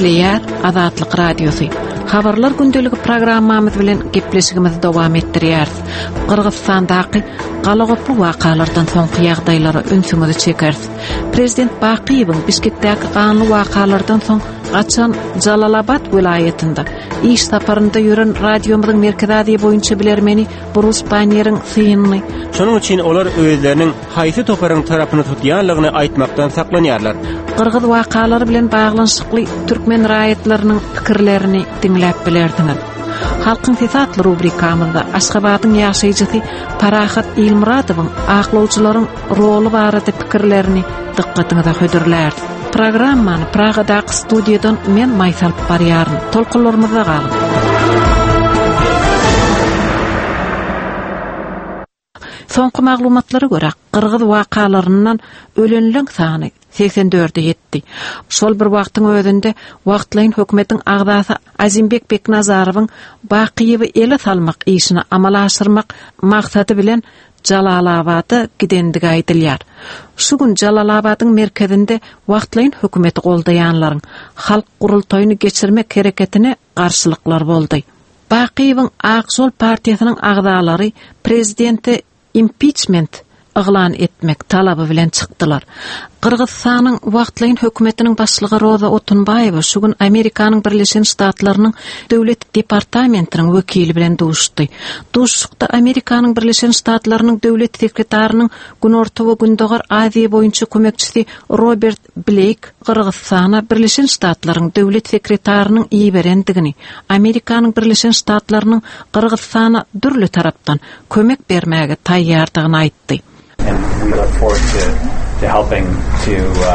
Gepleyer Azatlyk Radiosu. Habarlar gündöligi programmamyz bilen gepleşigimizi dowam etdirýäris. Kyrgyzstandaky galagoply wakalardan soňky ýagdaýlara ünsüňizi çekersiz. Prezident Bakiýewiň Bişkekdäki ganly wakalardan soň gaçan Jalalabad vilayetinde iş saparynda ýören radiomyzyň merkezadi boýunça bilermeni Bruce Banner'in synyny. Şonuň üçin olar özleriniň haýsy toparyň tarapyny tutýanlygyny aýtmakdan saklanýarlar. Kırgız wakalary bilen baglanşykly türkmen raýatlarynyň pikirlerini dinläp bilerdiňiz. Halkyň fesatly rubrikamyzda Aşgabatyň ýaşaýjysy Parahat Ilmuradowyň aklawçylaryň roly barada pikirlerini dikkatiňize hödürler. Programmany Pragadaky studiýadan men Maýsal barýaryn. Tolkunlarymyza galyň. Soňky maglumatlara görä, Kırgız wakalaryndan ölenleň sany 84'e yetdi. Şol bir wagtyň özünde wagtlaýyn hökümetiň agdasy Azimbek Beknazarowyň Bakiýewi ele salmak işini amala aşyrmak maksady bilen Jalalabada gidendigi aýdylýar. Şu gün Jalalabadyň merkezinde wagtlaýyn hökümeti goldaýanlaryň halk gurultoýuny geçirmek hereketine garşylyklary boldy. Bakiýewiň Aqjol partiýasynyň agdalary prezidenti impeachment ıglan etmek talabı bilen çykdylar. Kırgızstanyň wagtlaýyn hökümetiniň başlygy Roza Otunbayewa şu gün Amerikanyň Birleşen Ştatlarynyň döwlet departamentiniň wekili bilen duşdy. Duşukda Amerikanyň Birleşen Ştatlarynyň döwlet sekretarynyň gün ortaga gündogar Aziýa boýunça kömekçisi Robert Blake Kırgızstana Birleşen Ştatlarynyň döwlet sekretarynyň iý berendigini, Amerikanyň Birleşen Ştatlarynyň Kırgızstana dürli tarapdan kömek bermäge taýýardygyny aýtdy. And we look forward to helping to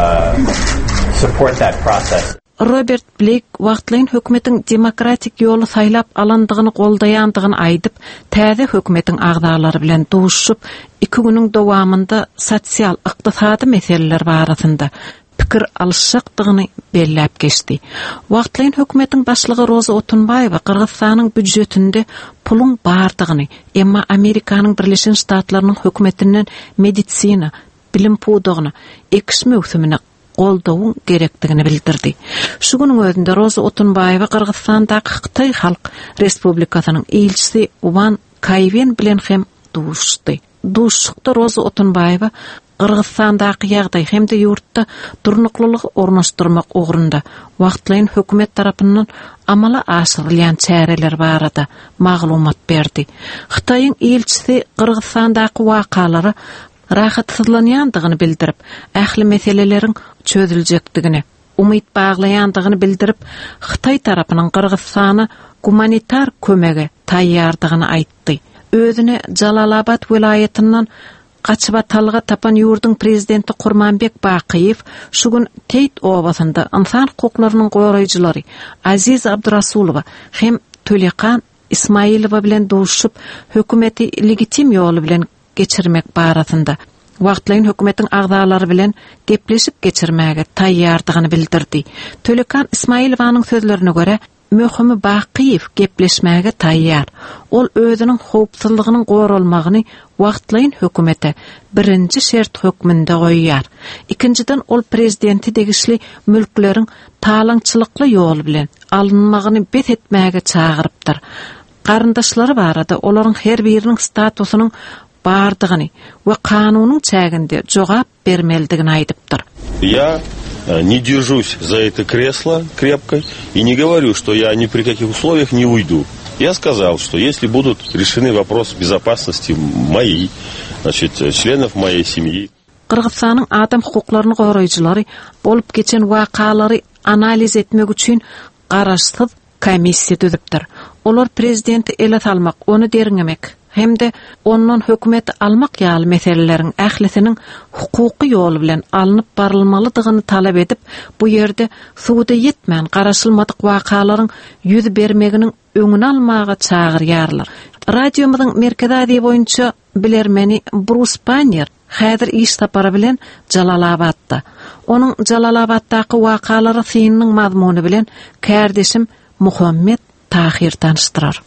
support that process. Robert Blake wagtlaýyn hökümetiň demokratik ýoly saýlap alandygyny goldaýandygyny aýdyp, täze hökümetiň agdalary bilen duşup, 2 güniň dowamında sosial ykdysady meseleler barasynda pikir alışykdygyny belläp geçdi. Wagtlaýyn hökümetiň başlygy Roza Otunbayewa Kırgızstanyň büdjetinde pulun bardygyny, emma Amerikanyň Birleşen Ştatlarynyň hökümetinden medisina, bilim pudugyny, ekis möhsümine goldawyň gerekdigini bildirdi. Şu güniň özünde Roza Otunbayewa Kırgızstandaky Xitay Halk Respublikasynyň elçisi Uvan Kayven bilen hem duşdy. Duşukda Roza Otunbayewa Kırgızstandaky ýagdaý hemde ýurtda durnuklylygy ornaşdyrmak ugrunda wagtlaýyn hökümet tarapyndan amala aşyrylýan çäreler barada maglumat berdi. Xitaýyň elçisi Kırgızstandaky wakalary rahatsyzlanýandygyny bildirip, ähli meseleleriň çözüljekdigini, umyt baglaýandygyny bildirip, Xitay tarapynyň Kırgızstana humanitar kömege taýýardygyny aýtdy. Özüne Jalalabad vilayetinden Qaçybatalga tapan ýurdun prezidenti Kurmanbek Bakiýew şu gün Teyit obasynda insan hukuklarynyň goýaryjylary Aziz Abdurasulowa hem Tölekan Ismailowa bilen duşup hökümeti legitim ýoly bilen geçirmek barasynda wagtlaýyn hökümetiň agdalary bilen gepleşip geçirmäge taýýardygyny bildirdi. Tölekan Ismailowanyň sözlerine görä Möhümi Bakiýew gepleşmäge taýýar. Ol özüniň howpsuzlygynyň goralmagyny wagtlaýyn hökümete birinji şert hökmünde goýýar. Ikinciden ol prezidenti degişli mülkleriň talaňçylykly ýol bilen alynmagyny bet etmäge çagyrypdyr. Garyndaşlary barada olaryň her biriniň statusynyň bardygyny we kanunyň çäginde jogap bermeldigini aýdypdyr. Я не держусь за это кресло крепко и не говорю, что я ни при каких условиях не уйду. Я сказал, что если будут решены вопросы безопасности моей, значит, членов моей семьи. Kırgızstanyň adam hukuklaryny goýaryjylary bolup geçen wakalary analiz etmek üçin garaşsyz komissiýa düzüpdir. Olar prezidenti ele salmak, onu deriňemek hemde ondan hökümeti almak ýaly meseleleriň ählisiniň hukuky ýoly bilen alınıp barylmalydygyny talap edip, bu ýerde suwda ýetmän garaşylmadyk wakalaryň ýüz bermeginiň öňüni almaga çagyrýarlar. Radiomyzyň merkezadi boýunça bilermeni Bruce Banner häzir iş sapary bilen Jalalabadda. Onuň Jalalabaddaky wakalary synynyň mazmuny bilen kärdeşim Muhammed Tahir tanışdyrar.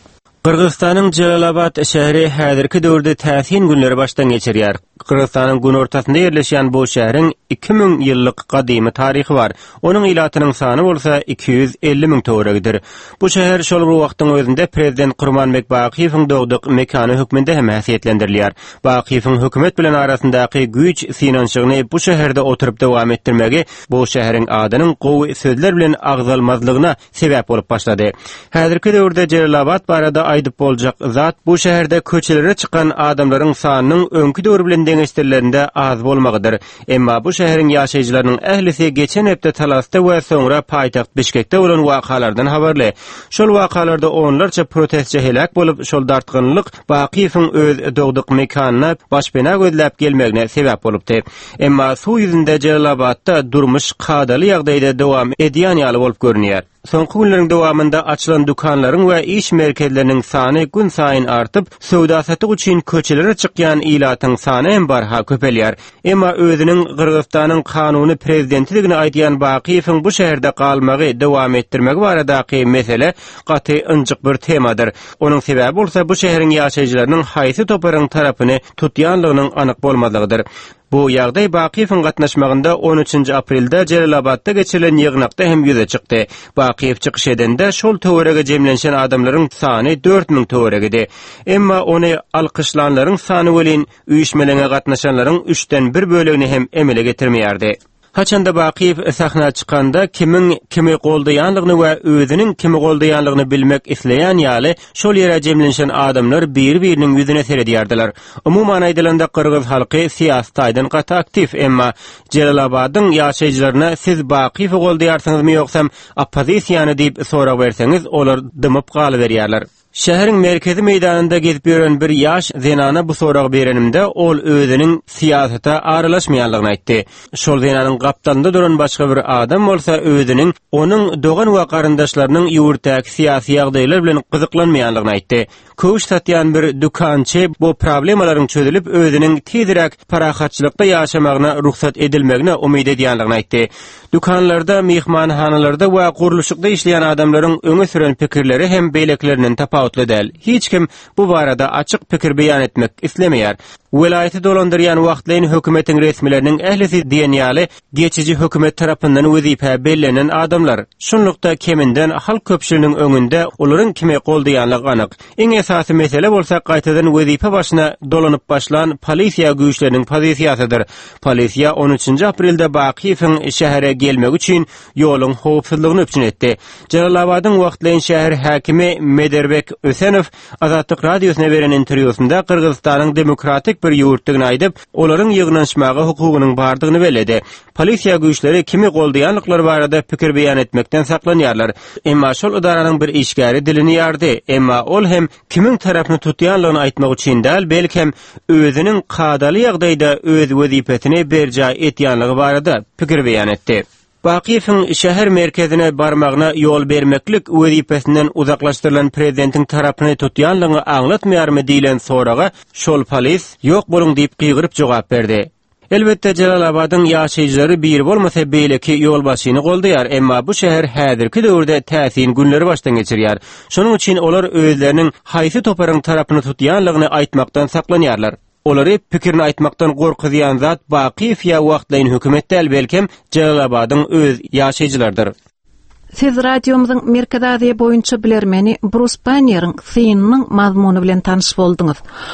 Kırgızstan'ın Celalabad şäheri häzirki döwürde täsin günleri başdan geçirýär. Kırgızstan'ın gün ortasında yerleşen bu şäherin 2000 ýyllyk gadymy taryhy bar. Onuň ilatynyň sany bolsa 250 000 töweregidir. Bu şäher şol wagtyň özünde prezident Gurmanbek Bakiýewiň dogdyk mekany hökmünde hem häsiýetlendirilýär. Bakiýewiň hökümet bilen arasyndaky güýç synançygyny bu şäherde oturup dowam etdirmegi bu şäheriň adynyň gowy sözler bilen agzalmazlygyna sebäp bolup başlady. Häzirki döwürde Celalabad barada aýdyp boljak zat bu şäherde köçelere çykan adamlaryň sanynyň öňkü döwür bilen deňeşdirlerinde az bolmagydyr. Emma bu şäheriň ýaşaýjylarynyň ählisi geçen hepde talasda we soňra paýtaxt Bişkekde bolan wakalardan habarly. Şol wakalarda onlarça protestçi helak bolup şol dartgynlyk Bakiýewiň öz dogdyk mekanyna başpena gözläp gelmegine sebäp bolupdy. Emma suw ýüzünde Celalabadda durmuş kadaly ýagdaýda dowam edýän ýaly bolup görünýär. Soňky günleriň dowamında açylan dukanlaryň we iş merkezleriniň sany gün saýyn artyp, söwda satyk üçin köçelere çykýan ilatyň sany hem barha köpelýär. Emma özüniň Kyrgyzstanyň kanuny prezidentligini aýdýan Bakiýewiň bu şäherde galmagy dowam etdirmegi baradaky mesele gaty ynjyk bir temadyr. Onuň sebäbi bolsa bu şäheriň ýaşaýjylarynyň haýsy toparyň tarapyny tutýanlygynyň anyk bolmadygydyr. Bu ýagdaý Bakiýewiň gatnaşmagynda 13 aprelde Celalabadda geçirilen ýygnakda hem ýüze çykdy. Bakiýew çykyş edende şol töwerege jemlenşen adamlaryň sany 4000 töweregidi. Emma ony alkyşlanlaryň sany welin üýüşmelere gatnaşanlaryň 3den 1 bölegini hem emele getirmeýärdi. Haçanda Bakiýew sahna çykanda kimi goldaýanlygyny we özüniň kimi goldaýanlygyny bilmek isleýän ýaly şol ýere jemlenşen adamlar bir-biriniň ýüzüne seredýärdiler. Umumyň aýdylanda Kyrgyz halky siýasatdan gaty aktiv, emma Celalabadyň ýaşaýjylaryna siz Bakiýew goldaýarsyňyzmy ýoksam oppozisiýany diýip sorag berseňiz, olar dymyp galyberýärler. Şäheriň merkezi meýdanynda gezip ýören bir ýaş zenana bu sorag berenimde ol özüniň siýasata aralaşmaýanlygyny aýtdy. Şol zenanyň gapdanynda duran başga bir adam bolsa özüniň onuň dogan we garyndaşlarynyň ýurtdaky siýasy ýagdaýlar bilen gyzyklanmaýanlygyny aýtdy. Köwüş satýan bir dukançy bu problemalaryň çözülip özüniň tezirek parahatçylykda ýaşamagyna ruhsat edilmegine umyt edýänligini aýtdy. Dukanlarda, mehmanhanalarda we guruluşykda işleýän adamlaryň öňe süren pikirleri hem beýleklerinden tapawutly däl. Hiç kim bu barada açyk pikir beýan etmek islemeýär. Welaýaty dolandyrýan wagtlaryň hökümetiň resmileriniň ählisi diýen ýaly geçici hökümet tarapyndan wezipä bellenen adamlar. Şunlukda keminden halk köpçüliginiň öňünde olaryň kime goldaýanlygy anyk. Eň esasy mesele bolsa gaýtadan wezipe başyna dolanyp başlan polisiýa güýçleriniň pozisiýasydyr. Polisiýa 13 aprelde Bakiýewiň şähere gelmek üçin ýoluň howpsuzlygyny öpçün etdi. Celalabadyň wagtlaryň şäher häkimi Mederbek Ösenow Azatlyk radiosyna beren interwýusynda Kyrgyzstanyň demokratik bir ýurtdygyny aýdyp, olaryň ýygnanşmagy hukugynyň bardygyny beledi. Polisiýa güýçleri kimi goldaýanlyklar barada pikir beýan etmekden saklanýarlar. Emma şol idaranyň bir işgäri dilini ýardy. Emma ol hem kimiň tarapyny tutýanlygyny aýtmak üçin däl, belkem özüniň kadaly ýagdaýda öz wezipesini berja etýänligi barada pikir beýan etdi. Bakiýewiň şäher merkezine barmagyna ýol bermeklik wezipesinden uzaklaşdyrylan prezidentiň tarapyny tutýanlygyny aňlatmaýarmy diýilen soraga şol polis ýok boluň diýip gygyryp jogap berdi. Elbette Celalabadyň ýaşaýjylary bir bolmasa beýleki ýol başyny goldaýar, emma bu şäher häzirki döwürde täsin günleri başdan geçirýär. Şonuň üçin olar özleriniň haýsy toparyň tarapyny tutýanlygyny aýtmakdan saklanýarlar. Olary pikirini aýtmakdan gorkydýan zat Bakiýew ýa wagtlaryň hökümetde belkem Celalabadyň öz ýaşaýjylarydyr. Siz radiomyzyň Merkez Aziýa boýunça bilermeni Bruce Banner'ın synynyň mazmuny bilen tanyş bolduňyz.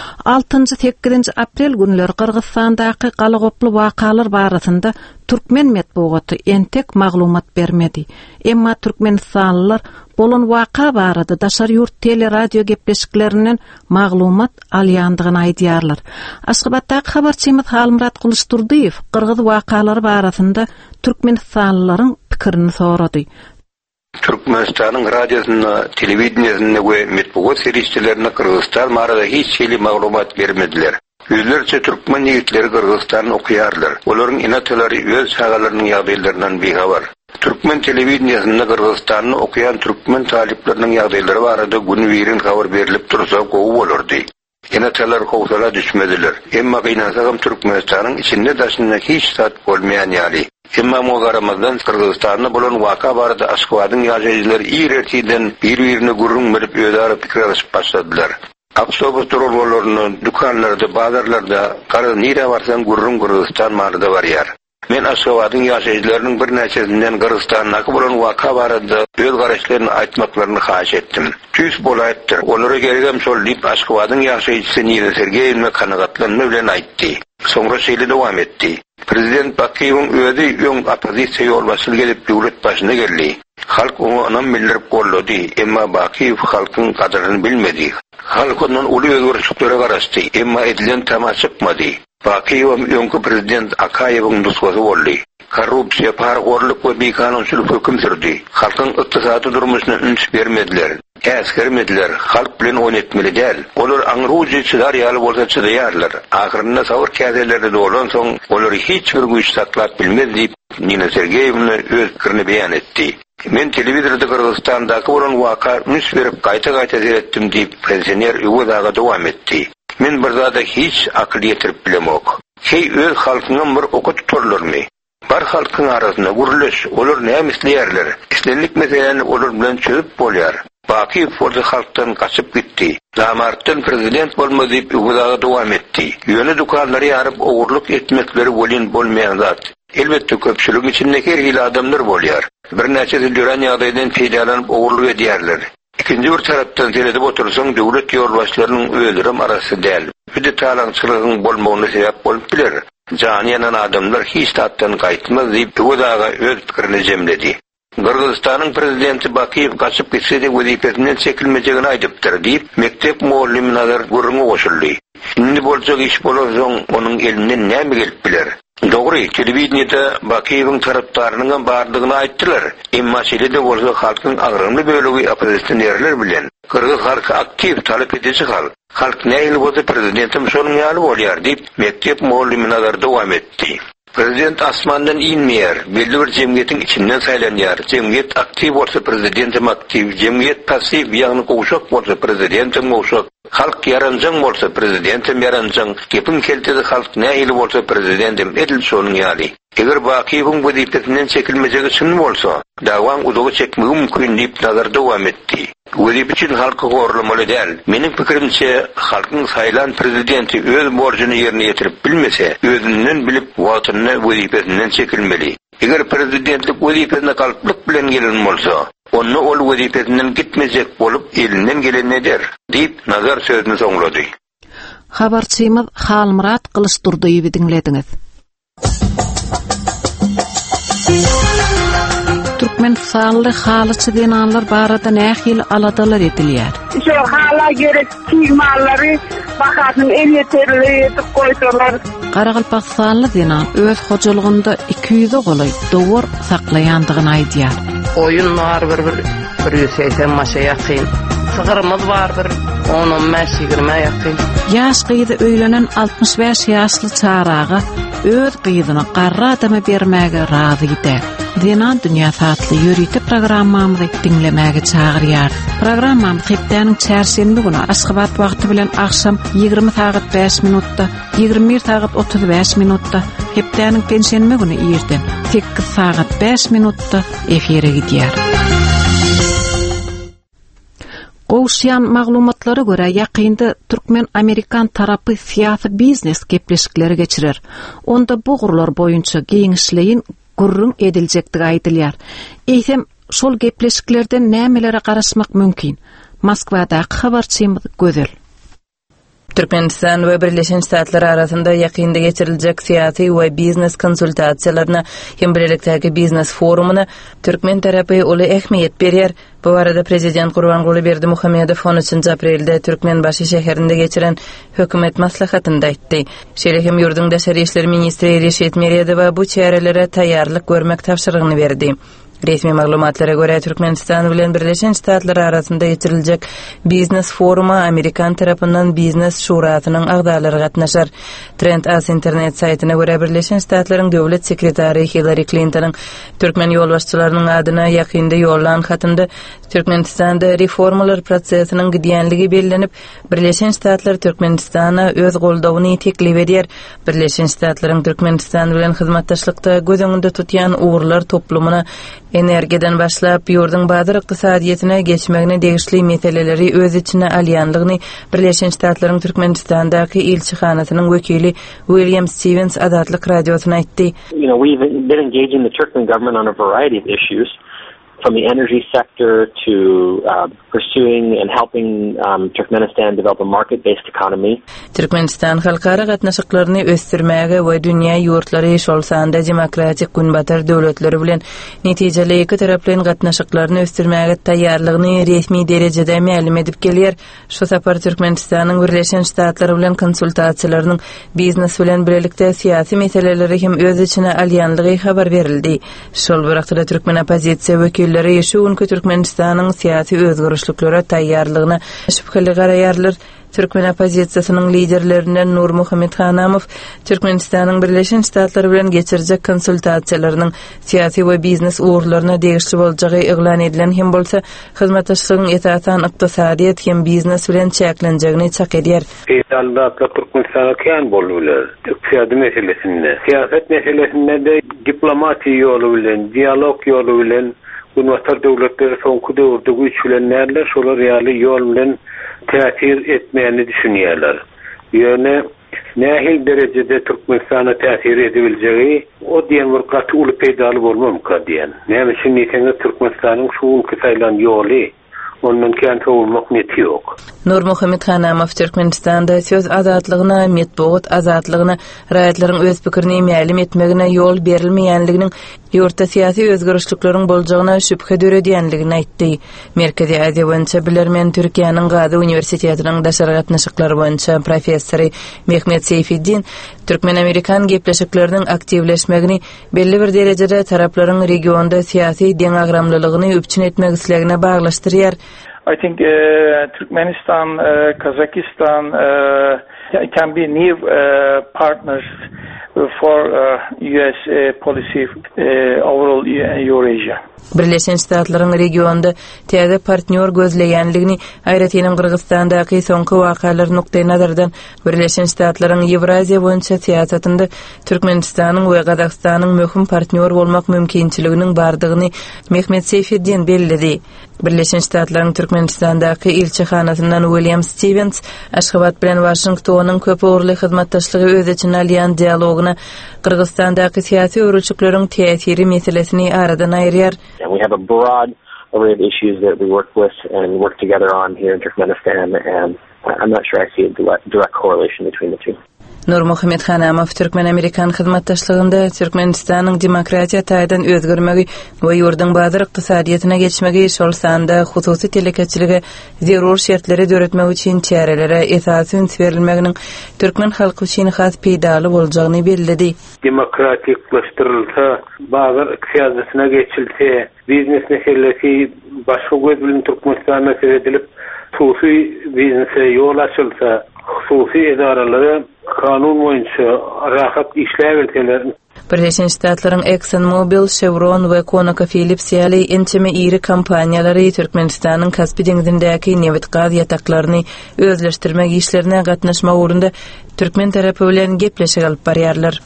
6-8 aprel günleri Kyrgyzstandaky galagoply wakalar barasynda Türkmen medeniýeti entek maglumat bermedi. Emma Türkmenistanlylar bolan waka barada daşar ýurt teleradio gepleşiklerinden maglumat alýandygyny aýdýarlar. Aşgabatdaky habarçymyz Halmrat Kılıçdurdyýew Kyrgyz wakalary barasynda Türkmenistanlylaryň pikirini sorady. Türkmenistan'ın radyosuna, televizyonuna ve metbuat servislerine Kırgızstan barada hiç şeyli maglumat vermediler. Yüzlerce Türkmen yiğitleri Kırgızstan'ı okuyarlar. Onların inatları öz sağalarının ýagdaýlaryndan behabar. Türkmen televizyonuna Kırgızstan'ı okuyan Türkmen taliplerinin ýagdaýlary barada gün birin habar berilip dursa gowy bolardy. Yine kovsala düşmediler. Emma kıynasağım Türkmenistan'ın içinde daşında hiç tat olmayan yali. Emma mogaramazdan Kırgızistan'da bulan vaka barada Aşkabad'ın yaşayıcıları İrertiden bir-birini gurrun verip ödarı fikir alışıp başladılar. Avtobus durulmalarını, dükkanlarda, bazarlarda, karı nire varsan gurrun Kırgızistan marada var yer. Men Aşkabad'ın yaşayıcılarının bir neçesinden Kırgızistan'daki bulan vaka barada öz garaşlarını aytmaklarını xahiş ettim. Tüs bolayıptır. Onlara gergem sol deyip Aşkabad'ın yaşayıcısı Nile Sergeyevne kanıgatlanma bilen aytti. Sonra şeyle devam etti. Prezident Bakiyev'in özü yon opozisiya yolbaşılı gelip devlet başına geldi. Halk onu anam bildirip kolladı. Emma Bakiyev halkın kadarını bilmedi. Halk onun ulu özgürlüklere karıştı. Emma edilen tema çıkmadı. Bakiyev yonku prezident Akayev'in duskosu oldu. Korrupsiya, pargorluk ve bir kanunçuluk hüküm sürdü. Halkın iktisadi durumuna üns vermediler. Eskermediler. Halk bilen oynatmalı değil. Olur anruji çydar yalı bolsa çydayarlar. Ahirinde savur kazeleri de olan son olur hiç bir güç saklap bilmez deyip Nina Sergeyevna öz fikrini beyan etti. Men televizorda Kırgızistan'daki olan vaka üns verip kayta seyrettim deyip pensioner Ugodaga devam etti. Men bir zada hiç akıl yetirip bilemok. Hey öz halkının bir oku tuturlar mı? Bar halkın arasında guruluş olur ne misleyerler. İslenlik meseleni olur bilen çözüp bolyar. Bakiyev orada halktan kaçıp gitti. Namarttan prezident olma deyip Ugodaga devam etti. Yönü dükkanları yarıp oğurluk etmekleri bolin bolmayan zat. Elbette köpçülük içindeki erhili adamlar bolyar. Bir neçesi dören yağdaydan feydalanıp oğurluk ediyerler. İkinci bir taraftan seyredip otursan devlet yolbaşlarının ölürüm arası değil. Bir de talancılığın bolmağına sebep olup bilir. Caniyanan adamlar hiç tattan kayıtmaz deyip Ugodaga öz fikrini cemledi. Kırgızistan'ın prezidenti Bakiyev kaçıp gitse de vazifesinden çekilmeyeceğini aydıptır deyip mektep muallim nazar gurrunu koşuldu. Şimdi bolacak iş bolazan onun elinden ne mi gelip bilir? Doğru, televizyonda Bakiyev'in taraftarının bardığını ayttılar. Emma şeyde bolsa halkın ağrımlı bölüğü opozisyonerler bilen. Kırgız halkı aktif talep edici halk. Halk ne ili bolsa prezidentim sonun yalı olyar deyip mektep muallim nazar devam etti. Prezident asmandan inmeyer, belli bir cemgiyetin içinden saylanıyar. Cemgiyet aktif olsa prezidentim aktif, cemgiyet pasif, yağını kovuşak olsa prezidentim kovuşak. Halk yarancan olsa prezidentim yarancan, kepin keltedi halk ne ili olsa prezidentim edil sonun yali. Eğer Bakiyev'in vazifesinden çekilmeyecek için olsa, davam uzağı çekmeyi mümkün deyip nazar devam etti. Vazif için halkı korlamalı değil. Benim fikrimce halkın sayılan prezidenti öz borcunu yerine getirip bilmese, özünden bilip vatanına vazifesinden çekilmeli. Eğer prezidentlik vazifesine kalıplık bilen gelin olsa, onu ol vazifesinden gitmeyecek olup elinden gelen eder, deyip nazar sözünü sonladı. Habarçymyz Halmurat Kılıçdurduýewi dinlediniz. Türkmenistanly halyçy dinanlar barada nähil aladalar edilýär. Şu hala gerek tiýmallary bahasyn en yeterli etip goýsalar. Qaragylpakstanly dinan öz hojulygynda 200 goly dowar saklaýandygyny aýdýar. Oyun var bir 180 maşa ýakyn. Sığırımız var bir 10-15-20 ýakyn. Ýaş gyýdy öýlenen 65 ýaşly çaraga öz gyýdyny garra adama bermäge razy eder. Dinan Dünya Satly ýörüýte programmamyzy dinlemäge çagyrýar. Programmam hepdeniň çarşembe güni Aşgabat wagty bilen akşam 20 saat 5 minutda, 21 saat 35 minutda, hepdeniň pensiýenme güni ýerde 8 saat 5 minutda efire gidýär. Goşyan maglumatlary görä ýakynda Türkmen-Amerikan tarapy syýasy biznes gepleşikleri geçirer. Onda bu gurlar boýunça giňişleýin gurrun ediljekdigi aýdylýar. Eýsem şol gepleşiklerden nämelere garaşmak mümkin? Moskwadaky habarçymyz Gözel. Türkmenistan we Birleşen Ştatlar arasında ýakynda geçiriljek syýasy we biznes konsultasiýalaryna hem birlikdäki biznes forumuna Türkmen tarapy uly ähmiýet berýär. Bu arada Prezident Gurbanguly Berdimuhammedow 13 aprelde Türkmenbaşy şäherinde geçiren hökümet maslahatynda aýtdy. Şeýle hem ýurdun daşary işler ministri Reşet Meriýedow bu çärelere taýýarlyk görmek tapşyrygyny berdi. Resmi maglumatlara göre Türkmenistan bilen Birleşen Ştatlar arasında geçirilecek biznes foruma Amerikan tarafından Biznes Şurasynyň agdalary gatnaşar. Trend As internet saytyna göre Birleşen Ştatlaryň döwlet sekretary Hillary Clinton'ın Türkmen ýolbaşçylarynyň adyna ýakynda ýollan hatynda Türkmenistanda reformalar prosesiniň gidýänligi bellenip, Birleşen Ştatlar Türkmenistana öz goldawyny teklip edýär. Birleşen Ştatlaryň Türkmenistan bilen hyzmatdaşlykda göz öňünde tutýan uğurlar toplumuna energiýadan başlap ýurdun badyr ykdysadyýetyne geçmegine degişli meseleleri öz içine alýanlygyny Birleşen Ştatlaryň Türkmenistandaky elçihanasynyň wekili William Stevens Adatlyk radiosyna aýtdy. We've been engaging the Turkmen government on a variety of issues, from the energy sector to pursuing and helping Turkmenistan develop a market-based economy. Türkmenistan halkara gatnaşyklaryny ösdürmäge we dünýä ýurtlary şolsanda demokratik günbatar döwletleri bilen netijeli iki taraplyň gatnaşyklaryny ösdürmäge taýýarlygyny resmi derejede ma'lum edip gelýär. Şu sapar Türkmenistanyň Birleşen Ştatlary bilen konsultasiýalarynyň biznes bilen birlikde syýasy meseleleri hem öz içine alýanlygy habar berildi. Şol wagtda Türkmen opozisiýa wekilleri şu günkü Türkmenistanyň syýasy özgürüşliklere taýýarlygyna şüpheli garaýarlar. Türkmen opozisiýasynyň liderlerinden Nur Muhammed Hanamow Türkmenistanyň Birleşen Ştatlary bilen geçirjek konsultasiýalarynyň syýasy we biznes uğurlaryna degişli boljagy eglan edilen hem bolsa hyzmatdaşlygyň esasan ykdysadyýet hem biznes bilen çäklenjegini çak edýär. Albatta Türkmenistana kän bolýarlar. Iqtisady meselesinde, siýaset meselesinde de diplomatiýa ýolu bilen, dialog ýolu bilen Günbatar döwletleri soňky döwürde güýçlenýärler, şolar ýaly ýol bilen täsir etmäni düşünýärler. Ýöne nähil derejede Türkmenistana täsir edebiljegi o diýen bir gaty uly peýdaly bolmamka diýen. Näme üçin näçe Türkmenistanyň şu ülke saýlan ýoly ondan kän töwürmek neti ýok. Nur Muhammed Hanamow Türkmenistanda söz azatlygyna, medeniýet azatlygyna, raýatlaryň öz pikirini ma'lum etmegine ýol berilmeýänliginiň ýurtda syýasy özgürüşlikleriň boljagyna şüphe döredýänligini aýtdy. Merkezi Aziýa boýunça bilermen Türkiýanyň Gazi Uniwersitetiniň daşary gatnaşyklary boýunça professory Mehmet Seyfiddin Türkmen-Amerikan gepleşikleriniň aktivleşmegini belli bir derejede taraplaryň regionda syýasy deňagramlylygyny öpçün etmek islegine baglaşdyrýar. I think Turkmenistan, Kazakhstan can be new partners for US policy overall Eurasia. Birleşen Ştatlaryň regionda täze partner gözleýänligini aýratýanyň Kyrgyzstandaky soňky wakalar nukdaý nazardan Birleşen Ştatlaryň Ewraziýa boýunça syýasatynda Türkmenistanyň we Gazakstanyň möhüm partner bolmak mümkinçiliginiň bardygyny Mehmet Seyfiddin bellidi. Birleşen Ştatlaryň Türkmenistandaky elçihanasyndan William Stevens Aşgabat bilen Washingtonyň köp uğurly hyzmatdaşlygy öz içine alýan dialogyna Kyrgyzstandaky syýasy örülçükleriň täsiri meselesini aradan aýrýar. And we have a broad array of issues that we work with and work together on here in Turkmenistan, and I'm not sure I see a direct correlation between the two. Nur Muhammed Hanamow Türkmen-Amerikan hyzmatdaşlygynda Türkmenistanyň demokratiýa taýdan özgürmegi we ýurdun bazyr ykdysadyýetyne geçmegi şolsanda hususy telekeçiligi zerur şertleri döretmek üçin çärelere esas üns berilmeginiň türkmen halky üçin has peýdaly boljagyny bellidi. Demokratiklaşdyrylsa, bazyr ykdysadyýetyne geçilse, biznes meselesi başga göz bilen Türkmenistana seredilip, hususy biznese ýol açylsa, hususy edaralary kanun boýunça rahat işläýärler. Birleşen Ştatlaryň ExxonMobil, Chevron we ConocoPhillips ýaly ençeme iri kompaniýalary Türkmenistanyň Kaspy deňizindäki neft gaz ýataklaryny özleşdirmek işlerine gatnaşmak urunda Türkmen tarapy bilen gepleşik alyp barýarlar.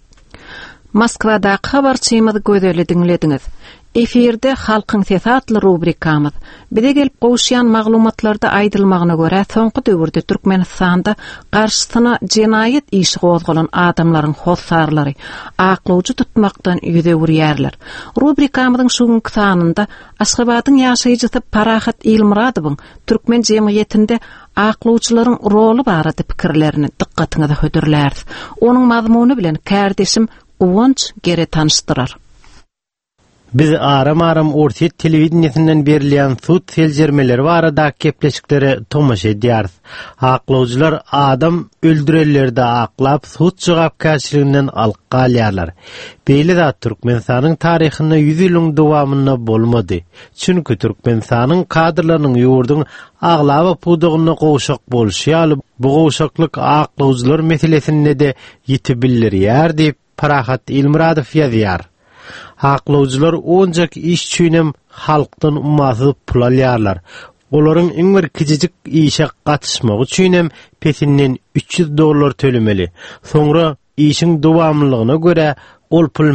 Moskvada habarçymyzy gözeli dinlediňiz. Efirde halkyň sesatly rubrikamyz. Bize gelip goşýan maglumatlarda aýdylmagyna görä, soňky döwürde Türkmenistanda garşysyna jenaýet işi gozgalan adamlaryň hossarlary aklawjy tutmakdan ýüze wurýarlar. Rubrikamyzyň şu günkü sanynda Aşgabatyň ýaşaýjysy Parahat Ilmuradowyň türkmen jemgyýetinde aklawjylaryň rolu barada pikirlerini dikkatiňize hödürlär. Onuň mazmuny bilen kärdeşim Uwunç geri tanıştyrar. Biz aram ortiet televizionyasından berilýän sud seljermeleri barada kepleşikleri tomaşa edýäris. Aklawjylar adam öldürelerde aklap sud jogapkärçiliginden alqa alýarlar. Beýle de Türkmenistanyň taryhyna 100 ýylyň dowamyna bolmady. Çünki Türkmenistanyň kadrlarynyň ýurdun aglaba pudugyna gowşak bolşy ýaly bu gowşaklyk aklawjylar meselesinde de ýetibilýär diýip Parahat Ilmuradow ýazýar. Aklawjylar oňjak iş üçinem halkdan ummazy pul alýarlar. Olaryň iň bir kijijik işe gatnaşmak üçinem petinden $300 tölemeli. Soňra işiň dowamlygyna görä ol pul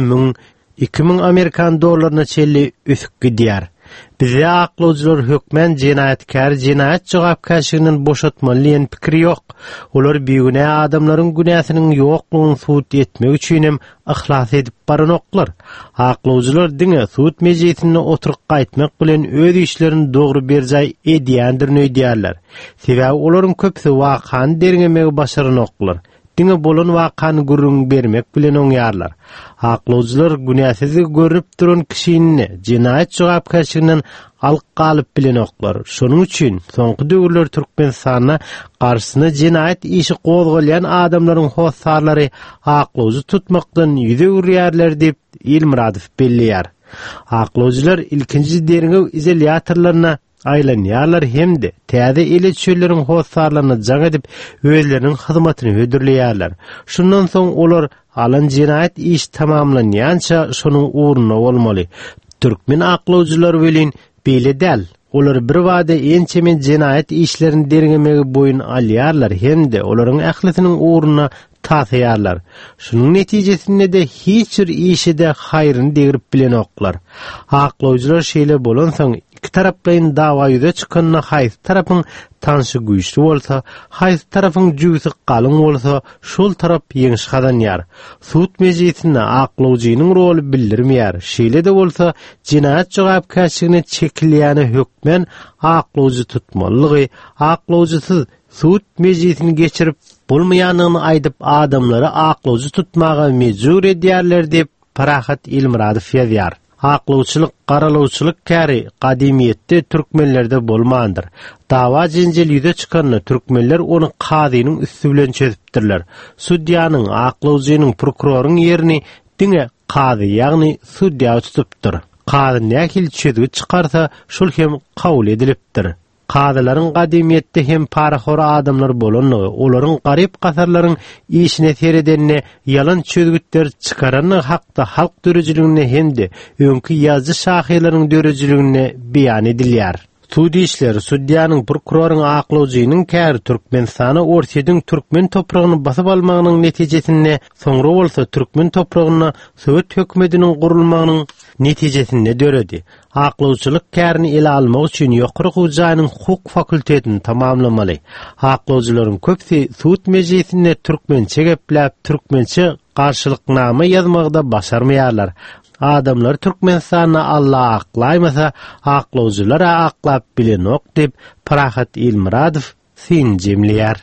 2000 Amerikan dollaryna çelli ösüp gidýär. Bize aklawjylar hökmen jinayatkär jinayat jogapkärçiliginden boşatmalyň pikiri ýok. Olar beýgüne adamlaryň günäsiniň ýoklugyny suwt etmek üçinem ihlas edip baranoklar. Aklawjylar diňe suwt mejlisine oturup gaýtmak bilen öz işlerini dogry berjay edýändir öýdýärler. Sebäbi olaryň köpsi wakan derňemegi başaranoklar. Diňe bolan wakany gurrun bermek bilen oňýarlar. Aklawjylar günäsizi görüp duran kişini jinayat jogapkärçiliginden alyp galyp bilen oklar. Şonuň üçin soňky döwürler Türkmenistana garşysyna jinayat işi gozgalýan adamlaryň hossarlary aklawjy tutmakdan ýüze urýarlar diýip Ilmuradow belliýär. Aklawjylar ilkinji derňe izolýatorlaryna aylanýarlar hemde täze ele çölleriň hossarlaryna jaň edip özleriniň hyzmatyny hödürleýärler. Şundan soň olar alan jinayat iş tamamlanýança şonuň uğruna bolmaly. Türkmen aklawjylar welin beýle däl. Olar bir wada ençemen jinayat işlerini derňemegi boyun alýarlar hemde olaryň ählisiniň uğruna taýýarlar. Şunun netijesinde de hiç bir işide haýryny degirip bilen oklar. Aklawjylar şeýle bolan soň iki tarapdan dawa ýüze çykanyna haýsy tarapyň tanşy güýçli bolsa, haýsy tarapyň jüýsi galyň bolsa, şol tarap ýeňiş kazanýar. Sud mejlisinde aklawjynyň roly bildirmeýär. Şeýle de bolsa, jinayat jogapkärçiligine çekilýäni hökmen aklawjy tutmalygy, aklawjysyz sud mejlisini geçirip bolmaýanyny aýdyp adamlary aklawjy tutmaga mejbur edýärler diýip Parahat Ilmuradow ýazýar. Aklawçylyk, garalawçylyk käri gadimiýetde türkmenlerde bolmandyr. Dawa jenjel ýüze çykanyna türkmenler onu kadynyň üstü bilen çözüpdirler. Sudýanyň, aklawçynyň, prokuroryň ýerini diňe kady, ýagny sudýa tutupdyr. Kady nähil çözüp çykarsa, şol hem kabul edilipdir. Kadylaryň gadimiýetde hem parahora adamlar bolanyny, olaryň garyp gasarlaryň işine seredenine yalan çözgütler çykaranyny hakda halk dörejiligine hemde öňkü ýazgy şahylaryň dörejiligine beýan edilýär. Sud işleri, sudýanyň, prokuroryň, aklawjynyň käri Türkmenistana ortadan türkmen topragyny basyp almagynyň netijesinde soňra bolsa türkmen topragyna Sowet hökümetiniň gurulmagynyň netijesinde döredi. Aklawçylyk kärini ele almak üçin ýokary Gowjanyň hukuk fakultetini tamamlamaly. Aklawjylaryň köpsi sud mejlisinde türkmençe gepläp, türkmençe garşylyknama ýazmagda başarmaýarlar. Adamlar Türkmenistana Allah aklaymasa, aklawjylar aklap bilenok dip Parahat Ilmuradow sinjimliýär.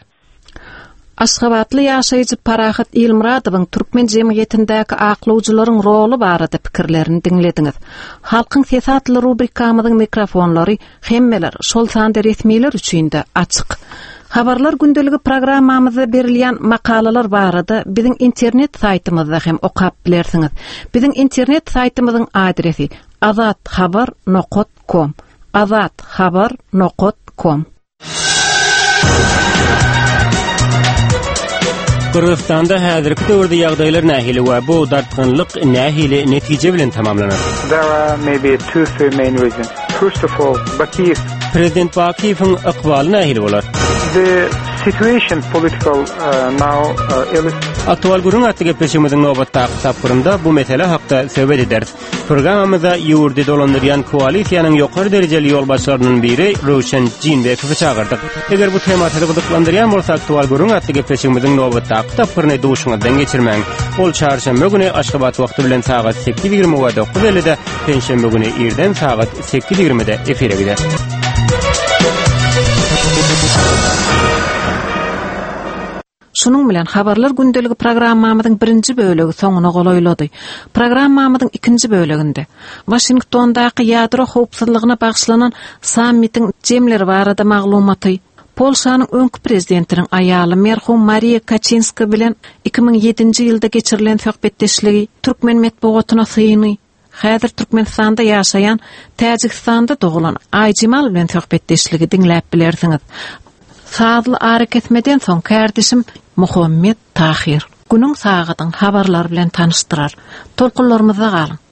Aşgabatly ýaşaýjy Parahat Ilmuradowyň türkmen jemgyýetindäki aklawjylaryň roly barada pikirlerini diňlediňiz. Halkyň sesatly rubrikamyzyň mikrofonlary hemmeler şol sanda resmiler üçin de açyk. Habarlar gündeligi programmamyzda berilýän makalalar barada biziň internet saýtymyzda hem okap bilersiňiz. Biziň internet saýtymyzyň adresi azathabar.com. azathabar.com. Kırgızstanda häzirki döwürde ýagdaýlar nähili we bu dartgynlyk nähili netije bilen tamamlanar. There are maybe 2-3 main reasons. First of all, Bakiyev Prezident Bakiýewiň ykbaly nähili bolar? The situation political now Aktual gurun atly gepleşigimiziň nobatda tapgyrynda bu mesele hakda söhbet ederiz. Programmamyzda ýurtda dolandyrýan koalisiýanyň ýokary derejeli ýolbaşçylarynyň biri Rowşan Jinbekowy çagyrdyk. Eger bu tema täze gyzyklandyrýan bolsa aktual gurun atly gepleşigimiziň nobatda tapgyryny duşuňyzdan geçirmäň. Ol çarşamba güni Aşgabat wagty bilen saat 8:20 we 9:50-de, penşembe güni irden saat 8:20-de efire gider. Şunun bilen habarlar gündeligi programmamyzyň birinji bölegi soňuna golaýlady. Programmamyzyň ikinji böleginde Washingtondaky ýadro howpsuzlygyna bagşlanan sammitin jemleri barada maglumaty, Polşanyň öňkü prezidentiniň aýaly merhum Maria Kaczynska bilen 2007-nji ýylda geçirilen söhbetdeşligi türkmen medeniýetyne syny. Häzir Türkmenistanda ýaşaýan, Täjikistanda dogulan Ayjimal bilen söhbetdeşligi diňläp bilersiňiz. Sağlı arık etmeden son kardeşim Muhammed Tahir. Günün sağıdın habarlar bilen tanıştırar. Tolkullarımıza kalın.